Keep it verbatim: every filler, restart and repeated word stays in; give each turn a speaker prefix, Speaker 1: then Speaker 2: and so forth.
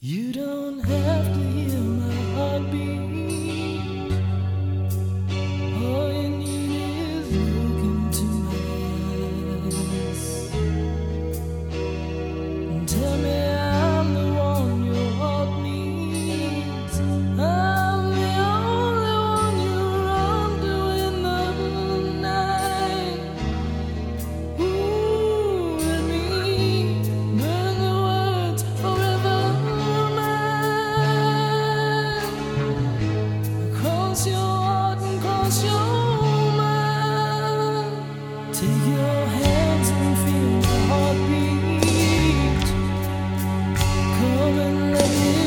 Speaker 1: You don't have to hear my heartbeat. All you need is look into my eyes and tell me I'm the one your heart needs. I'm the only one you run to in the night. Ooh, let me burn the words forever mine. Cross your heart and cross your mind. Take your hands and feel my heartbeat. Come and let me